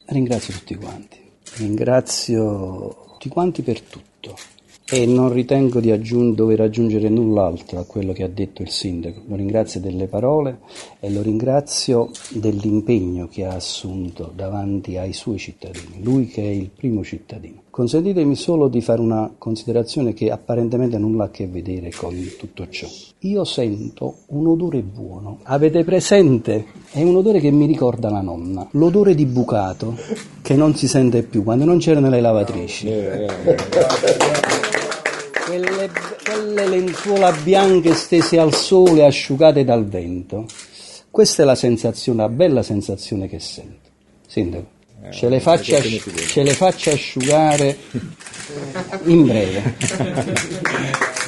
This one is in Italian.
Ringrazio tutti quanti. Ringrazio tutti quanti per tutto. E non ritengo di dover aggiungere null'altro a quello che ha detto il sindaco. Lo ringrazio delle parole e lo ringrazio dell'impegno che ha assunto davanti ai suoi cittadini, lui che è il primo cittadino. Consentitemi solo di fare una considerazione che apparentemente nulla ha a che vedere con tutto ciò. Io sento un odore buono. Avete presente? È un odore che mi ricorda la nonna. L'odore di bucato che non si sente più quando non c'erano le lavatrici. Quelle lenzuola bianche stese al sole, asciugate dal vento. Questa è la sensazione, la bella sensazione che sento. Sindaco, ce le faccia asciugare in breve.